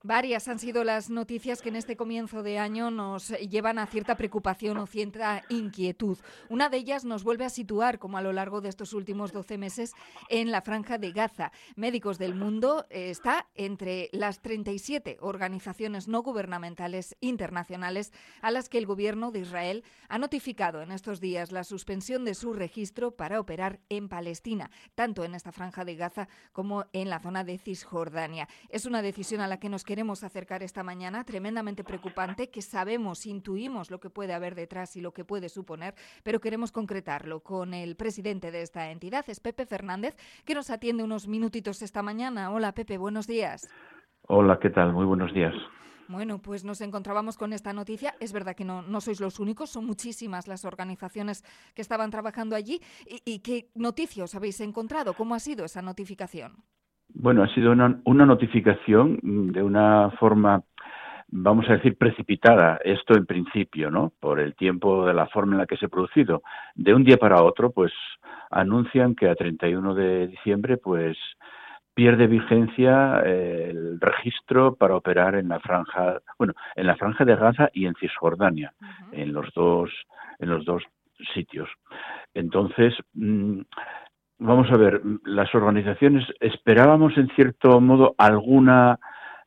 Varias han sido las noticias que en este comienzo de año nos llevan a cierta preocupación o cierta inquietud. Una de ellas nos vuelve a situar, como a lo largo de estos últimos 12 meses, en la Franja de Gaza. Médicos del Mundo está entre las 37 organizaciones no gubernamentales internacionales a las que el gobierno de Israel ha notificado en estos días la suspensión de su registro para operar en Palestina, tanto en esta Franja de Gaza como en la zona de Cisjordania. Es una decisión a la que nos queremos acercar esta mañana, tremendamente preocupante, que sabemos, intuimos lo que puede haber detrás y lo que puede suponer, pero queremos concretarlo con el presidente de esta entidad, es Pepe Fernández, que nos atiende unos minutitos esta mañana. Hola Pepe, buenos días. Hola, ¿qué tal? Muy buenos días. Bueno, pues nos encontrábamos con esta noticia. Es verdad que no sois los únicos, son muchísimas las organizaciones que estaban trabajando allí. ¿Y qué noticias habéis encontrado? ¿Cómo ha sido esa notificación? Bueno, ha sido una notificación de una forma, vamos a decir, precipitada, esto en principio, ¿no? Por el tiempo, de la forma en la que se ha producido. De un día para otro, pues, anuncian que a 31 de diciembre, pues, pierde vigencia el registro para operar en la franja de Gaza y en Cisjordania, en los dos sitios. Entonces, vamos a ver, las organizaciones esperábamos en cierto modo alguna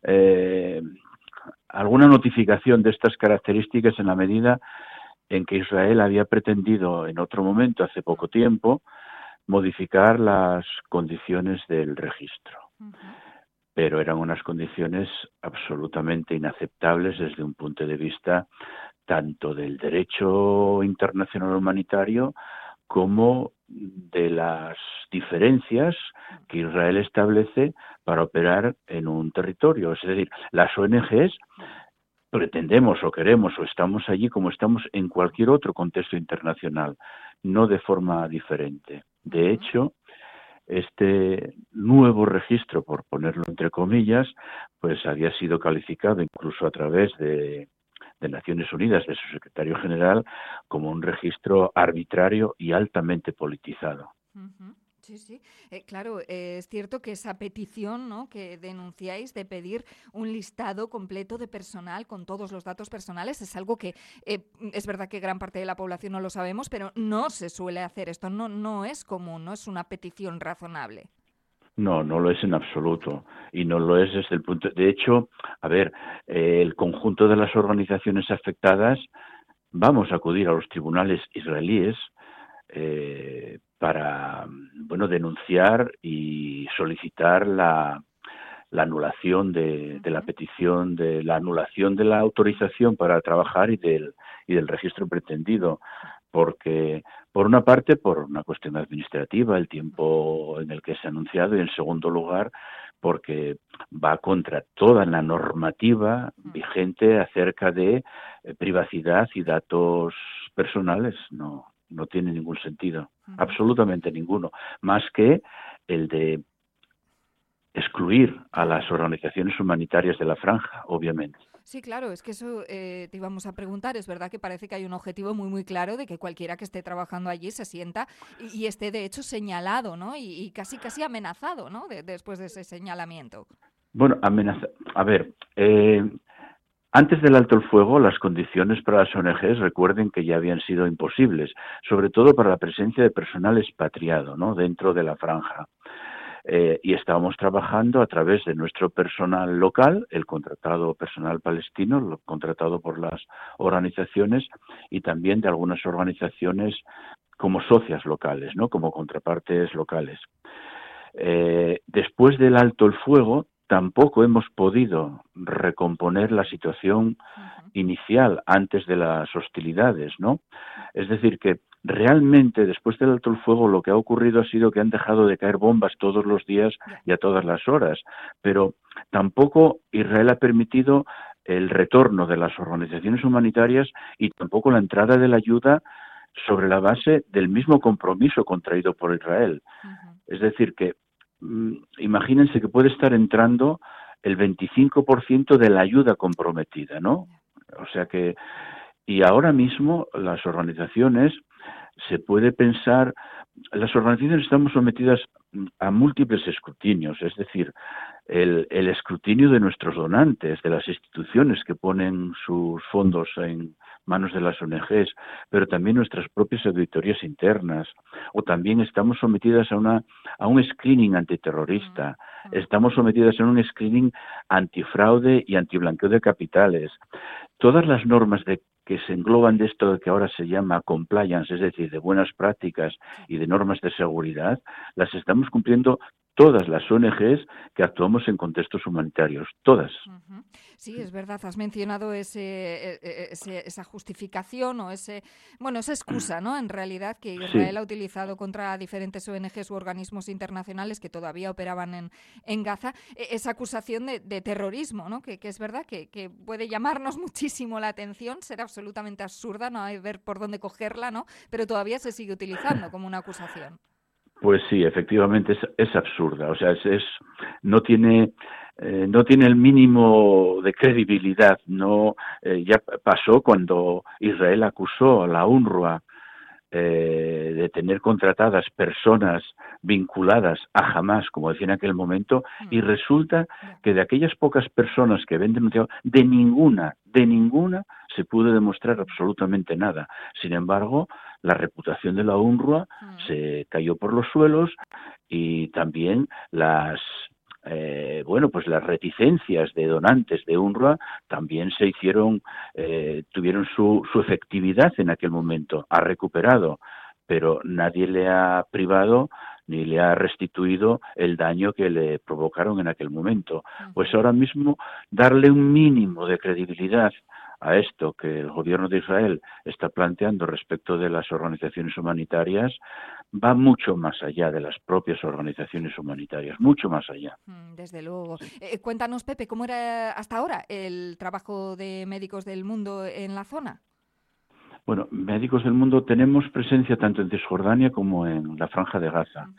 notificación de estas características en la medida en que Israel había pretendido en otro momento, hace poco tiempo, modificar las condiciones del registro. Pero eran unas condiciones absolutamente inaceptables desde un punto de vista tanto del derecho internacional humanitario como de las diferencias que Israel establece para operar en un territorio. Es decir, las ONGs pretendemos o queremos o estamos allí como estamos en cualquier otro contexto internacional, no de forma diferente. De hecho, este nuevo registro, por ponerlo entre comillas, pues había sido calificado incluso a través de Naciones Unidas, de su secretario general, como un registro arbitrario y altamente politizado. Sí. Claro, es cierto que esa petición, ¿no?, que denunciáis de pedir un listado completo de personal con todos los datos personales es algo que es verdad que gran parte de la población no lo sabemos, pero no se suele hacer esto, no es común, no es una petición razonable. No lo es en absoluto y no lo es desde el punto. De hecho, a ver, el conjunto de las organizaciones afectadas vamos a acudir a los tribunales israelíes para, denunciar y solicitar la anulación de la petición, de la anulación de la autorización para trabajar y del registro pretendido, porque por una parte por una cuestión administrativa, el tiempo en el que se ha anunciado, y en segundo lugar porque va contra toda la normativa vigente acerca de privacidad y datos personales. No tiene ningún sentido, absolutamente ninguno, más que el de excluir a las organizaciones humanitarias de la franja, obviamente. Sí, claro, es que eso te íbamos a preguntar. Es verdad que parece que hay un objetivo muy claro de que cualquiera que esté trabajando allí se sienta y esté de hecho señalado, ¿no? Y casi amenazado, ¿no? Después de ese señalamiento. Bueno, a ver, antes del alto el fuego, las condiciones para las ONGs, recuerden que ya habían sido imposibles, sobre todo para la presencia de personal expatriado, ¿no?, dentro de la franja. Y estábamos trabajando a través de nuestro personal local, el contratado personal palestino, lo contratado por las organizaciones, y también de algunas organizaciones como socias locales, ¿no?, como contrapartes locales. Después del alto el fuego, tampoco hemos podido recomponer la situación inicial antes de las hostilidades, ¿no? Es decir, que realmente después del alto el fuego lo que ha ocurrido ha sido que han dejado de caer bombas todos los días y a todas las horas, pero tampoco Israel ha permitido el retorno de las organizaciones humanitarias y tampoco la entrada de la ayuda sobre la base del mismo compromiso contraído por Israel. Es decir, que imagínense que puede estar entrando el 25% de la ayuda comprometida, ¿no? O sea que, y ahora mismo las organizaciones, se puede pensar, las organizaciones estamos sometidas a múltiples escrutinios, es decir, el escrutinio de nuestros donantes, de las instituciones que ponen sus fondos en manos de las ONGs, pero también nuestras propias auditorías internas, o también estamos sometidas a un screening antiterrorista, estamos sometidas a un screening antifraude y antiblanqueo de capitales. Todas las normas que se engloban de esto que ahora se llama compliance, es decir, de buenas prácticas y de normas de seguridad, las estamos cumpliendo todas las ONGs que actuamos en contextos humanitarios, todas. Sí, es verdad, has mencionado esa justificación o esa excusa, ¿no? En realidad, que Israel ha utilizado contra diferentes ONGs u organismos internacionales que todavía operaban en Gaza, esa acusación de terrorismo, ¿no? Que es verdad que puede llamarnos muchísimo la atención, ser absolutamente absurda, no hay ver por dónde cogerla, ¿no? Pero todavía se sigue utilizando como una acusación. Pues sí, efectivamente es absurda, o sea, no tiene el mínimo de credibilidad. No, ya pasó cuando Israel acusó a la UNRWA de tener contratadas personas vinculadas a Hamás, como decía en aquel momento, y resulta que de aquellas pocas personas que ven denunciado, de ninguna se pudo demostrar absolutamente nada. Sin embargo, la reputación de la UNRWA se cayó por los suelos y también las reticencias de donantes de UNRWA también se hicieron, tuvieron su efectividad en aquel momento. Ha recuperado, pero nadie le ha privado ni le ha restituido el daño que le provocaron en aquel momento. Pues ahora mismo darle un mínimo de credibilidad a esto que el gobierno de Israel está planteando respecto de las organizaciones humanitarias va mucho más allá de las propias organizaciones humanitarias, mucho más allá. Desde luego. Cuéntanos, Pepe, ¿cómo era hasta ahora el trabajo de Médicos del Mundo en la zona? Bueno, Médicos del Mundo tenemos presencia tanto en Cisjordania como en la Franja de Gaza.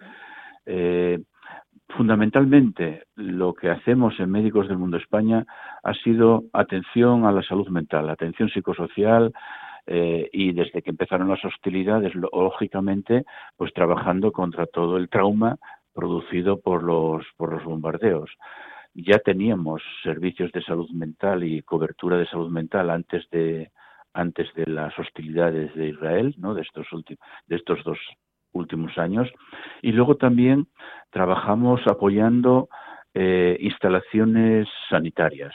Fundamentalmente, lo que hacemos en Médicos del Mundo España ha sido atención a la salud mental, atención psicosocial, y desde que empezaron las hostilidades, lógicamente, pues trabajando contra todo el trauma producido por los bombardeos. Ya teníamos servicios de salud mental y cobertura de salud mental antes de las hostilidades de Israel, ¿no? de estos dos últimos años, y luego también trabajamos apoyando instalaciones sanitarias.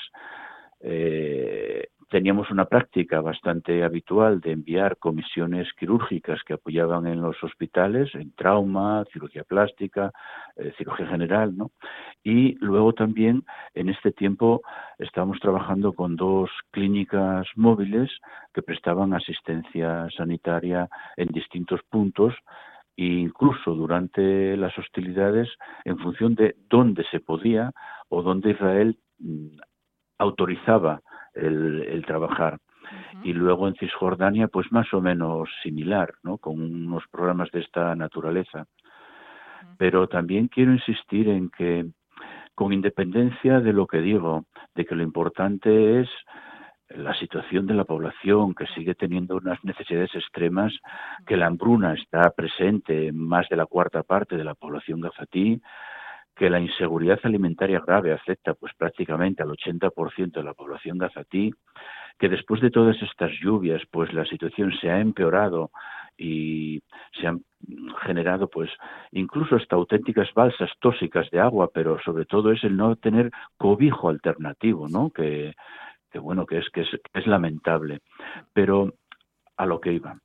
Teníamos una práctica bastante habitual de enviar comisiones quirúrgicas que apoyaban en los hospitales, en trauma, cirugía plástica, cirugía general, ¿no? Y luego también en este tiempo estábamos trabajando con 2 clínicas móviles que prestaban asistencia sanitaria en distintos puntos, e incluso durante las hostilidades, en función de dónde se podía o dónde Israel autorizaba el trabajar. Y luego en Cisjordania, pues más o menos similar, ¿no? Con unos programas de esta naturaleza. Pero también quiero insistir en que, con independencia de lo que digo, de que lo importante es la situación de la población, que sigue teniendo unas necesidades extremas, que la hambruna está presente en más de la 1/4 parte de la población gazatí, que la inseguridad alimentaria grave afecta pues prácticamente al 80% de la población gazatí, que después de todas estas lluvias pues la situación se ha empeorado y se han generado pues incluso hasta auténticas balsas tóxicas de agua, pero sobre todo es el no tener cobijo alternativo, ¿no? Que es lamentable. Pero a lo que iba.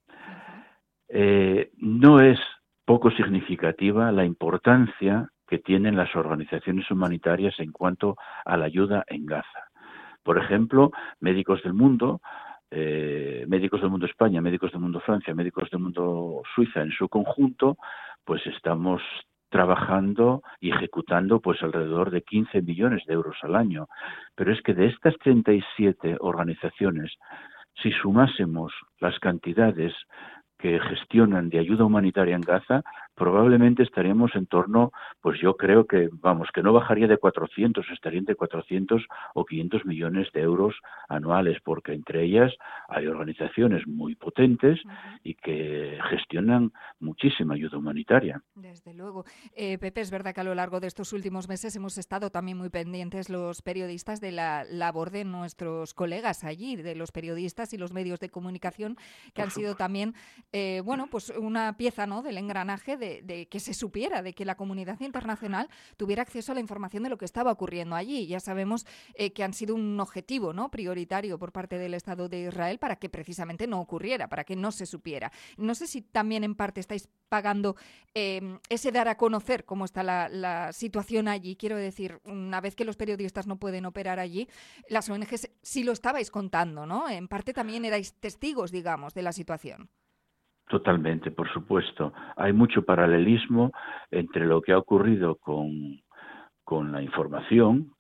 No es poco significativa la importancia que tienen las organizaciones humanitarias en cuanto a la ayuda en Gaza. Por ejemplo, Médicos del Mundo, Médicos del Mundo España, Médicos del Mundo Francia, Médicos del Mundo Suiza en su conjunto, pues estamos trabajando y ejecutando pues alrededor de 15 millones de euros al año. Pero es que de estas 37 organizaciones, si sumásemos las cantidades que gestionan de ayuda humanitaria en Gaza, probablemente estaríamos en torno, pues yo creo que, vamos, que no bajaría de 400, estaría entre 400 o 500 millones de euros anuales, porque entre ellas hay organizaciones muy potentes y que gestionan muchísima ayuda humanitaria. Desde luego. Pepe, es verdad que a lo largo de estos últimos meses hemos estado también muy pendientes los periodistas de la labor de nuestros colegas allí, de los periodistas y los medios de comunicación, que han sido también, pues una pieza, ¿no?, del engranaje de que se supiera, de que la comunidad internacional tuviera acceso a la información de lo que estaba ocurriendo allí. Ya sabemos que han sido un objetivo, ¿no?, prioritario por parte del Estado de Israel para que precisamente no ocurriera, para que no se supiera. No sé si también en parte estáis pagando ese dar a conocer cómo está la situación allí. Quiero decir, una vez que los periodistas no pueden operar allí, las ONGs sí lo estabais contando, ¿no? En parte también erais testigos, digamos, de la situación. Totalmente, por supuesto. Hay mucho paralelismo entre lo que ha ocurrido con la información,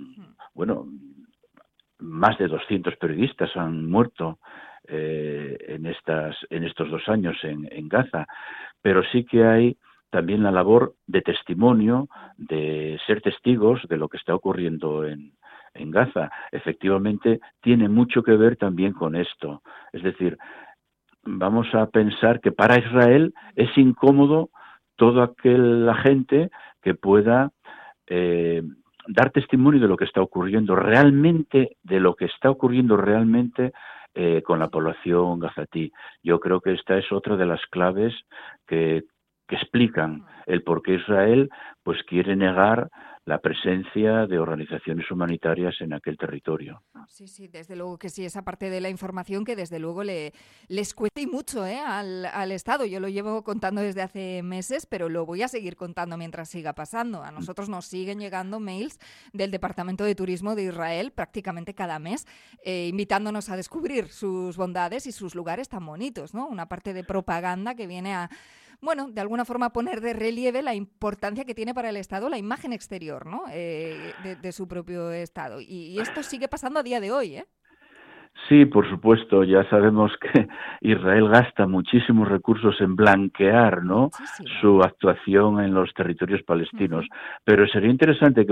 más de 200 periodistas han muerto en estos 2 años en Gaza, pero sí que hay también la labor de testimonio, de ser testigos de lo que está ocurriendo en Gaza. Efectivamente, tiene mucho que ver también con esto. Es decir, vamos a pensar que para Israel es incómodo toda aquella gente que pueda dar testimonio de lo que está ocurriendo realmente, con la población gazatí. Yo creo que esta es otra de las claves que explican el por qué Israel pues quiere negar la presencia de organizaciones humanitarias en aquel territorio. Sí, desde luego que sí, esa parte de la información que desde luego les cuesta y mucho al Estado. Yo lo llevo contando desde hace meses, pero lo voy a seguir contando mientras siga pasando. A nosotros nos siguen llegando mails del Departamento de Turismo de Israel prácticamente cada mes, invitándonos a descubrir sus bondades y sus lugares tan bonitos, ¿no? Una parte de propaganda que viene a, de alguna forma poner de relieve la importancia que tiene para el Estado la imagen exterior, ¿no?, de su propio Estado. Y esto sigue pasando a día de hoy, ¿eh? Sí, por supuesto. Ya sabemos que Israel gasta muchísimos recursos en blanquear, ¿no?, su actuación en los territorios palestinos. Pero sería interesante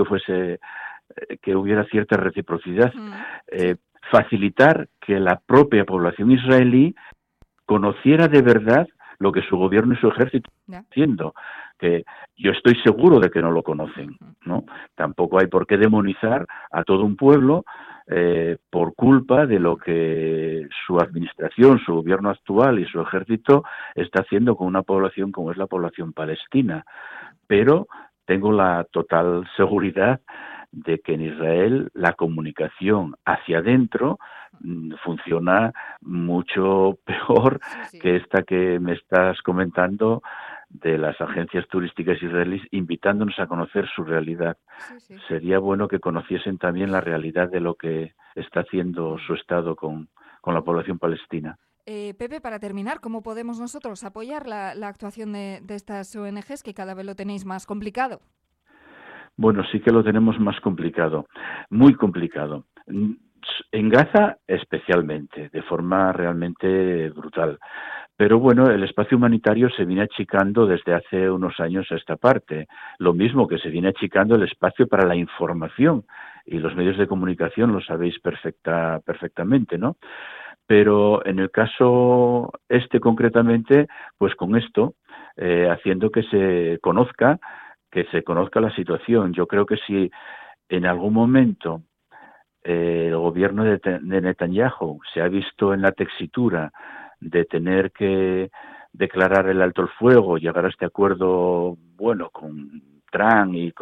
que hubiera cierta reciprocidad, facilitar que la propia población israelí conociera de verdad lo que su gobierno y su ejército están haciendo, que yo estoy seguro de que no lo conocen, ¿no? Tampoco hay por qué demonizar a todo un pueblo por culpa de lo que su administración, su gobierno actual y su ejército está haciendo con una población como es la población palestina. Pero tengo la total seguridad de que en Israel la comunicación hacia adentro funciona mucho peor que esta que me estás comentando de las agencias turísticas israelíes invitándonos a conocer su realidad. Sería bueno que conociesen también la realidad de lo que está haciendo su Estado con la población palestina. Pepe, para terminar, ¿cómo podemos nosotros apoyar la actuación de estas ONGs que cada vez lo tenéis más complicado? Bueno, sí que lo tenemos más complicado, muy complicado. En Gaza especialmente, de forma realmente brutal. Pero bueno, el espacio humanitario se viene achicando desde hace unos años a esta parte. Lo mismo que se viene achicando el espacio para la información. Y los medios de comunicación lo sabéis perfectamente, ¿no? Pero en el caso concretamente, pues con esto, haciendo que se conozca la situación. Yo creo que si en algún momento el gobierno de Netanyahu se ha visto en la tesitura de tener que declarar el alto el fuego, llegar a este acuerdo, con Trump y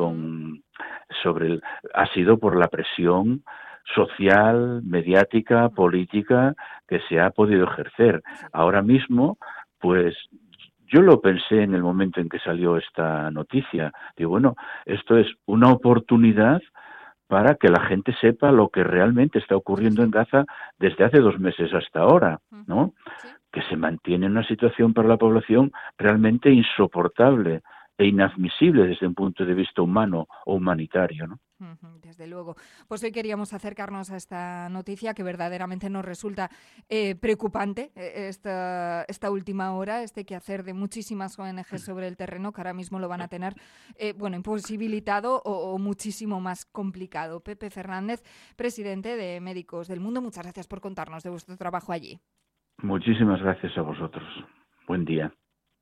ha sido por la presión social, mediática, política que se ha podido ejercer. Ahora mismo, pues yo lo pensé en el momento en que salió esta noticia. Digo, esto es una oportunidad para que la gente sepa lo que realmente está ocurriendo en Gaza desde hace 2 meses hasta ahora, ¿no? Que se mantiene una situación para la población realmente insoportable e inadmisible desde un punto de vista humano o humanitario, ¿no? Desde luego. Pues hoy queríamos acercarnos a esta noticia que verdaderamente nos resulta preocupante, esta última hora, este quehacer de muchísimas ONGs sobre el terreno, que ahora mismo lo van a tener imposibilitado o muchísimo más complicado. Pepe Fernández, presidente de Médicos del Mundo, muchas gracias por contarnos de vuestro trabajo allí. Muchísimas gracias a vosotros. Buen día.